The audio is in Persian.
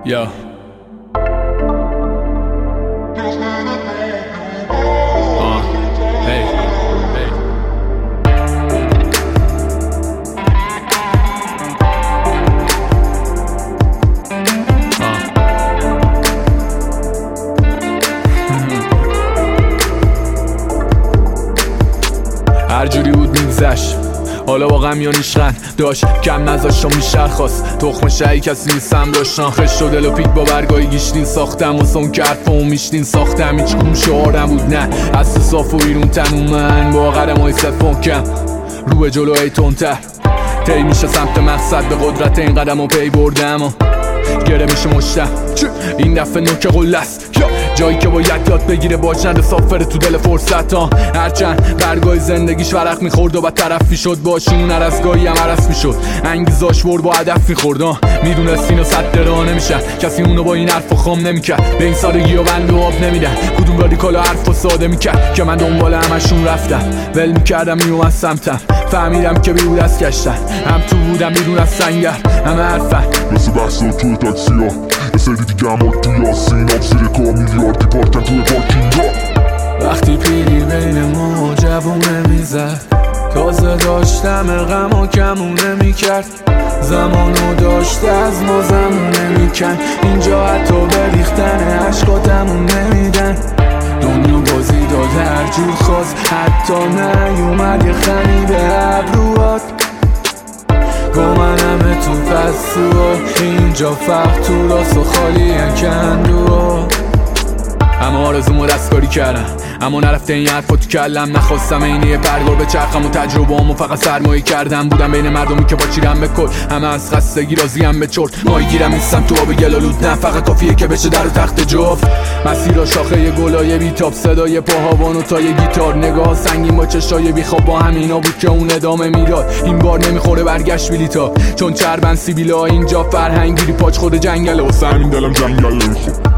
یا هر جوری بود میگذشت، حالا با غم یا نیشغن داشت کم نذاشت و میشرخواست تخم شهی کسی نیستم داشتن خش و دل و پیک با برگای گیشتین ساختم و سون کرد و میشتین ساختم هیچ کدوم شعار نبود نه از صاف و بیرون تنو من با قدم های صفون کم رو به جلو ای تندتر طی میشه سمت مقصد به قدرت این قدم و پی بردم و گره میشه مشتم این دفعه نوک قله است جایی که باید یاد بگیره باجند سافره تو دل فرصت ها هرچند برگای زندگیش ورق میخورد و بعد طرف میشد باشون هر از گاهی هم عرص میشد انگیزاش بر با هدف میخورد میدونست اینو صد درا نمیشن کسی اونو با این حرف و خام نمیکرد به این سادگی و بند و آب نمیدن کدوم رادیکال حرف و ساده میکرد که من دنبال همشون رفتم ول میکردم میومد سمتم فهمیدم که بیرون از کشتن هم تو بودم بیرون از سنگر همه حرفن مثل بحثا توی تاکسی ها یه سری دیگه هم تو یاسین آب زیر کا میلیاردی پارکن توی پارکینگ ها وقتی پیری بین ما جوونه میزد تازه داشتم غم و کمونه میکرد زمانو داشته از ما زمونه میکن اینجا حتی بریختن عشقاتمون نمیدن دنیا بازی داده هر جور خواست حتی نیومد یه خمی به ابروات با من همه تو فستوها اینجا فرق تو راست و خالی کندوها همه آرزومو دستکاری کردم اما نرفته این حرفا تو کلم نخواستم اینی برگار به چرخم و تجربه همو فقط سرمایه کردم بودم بین مردمی که پاچیرم به کل همه از خستگی راضیم به چرت ماهی گیرم نیستم تو آب گلالود نه فقط کافیه که بشه در و تخت جفت مسیر شاخه گلای بیتاب صدای پاهاوان و تا یه گیتار نگاه سنگین با چشای بیخواب با همینا بود که اون ادامه میداد این بار نمیخوره برگشت بلیتا چون چربن سیبیلا اینجا فرهنگیری پاچ خود جنگله واسه همین دلم جنگل نمیخواد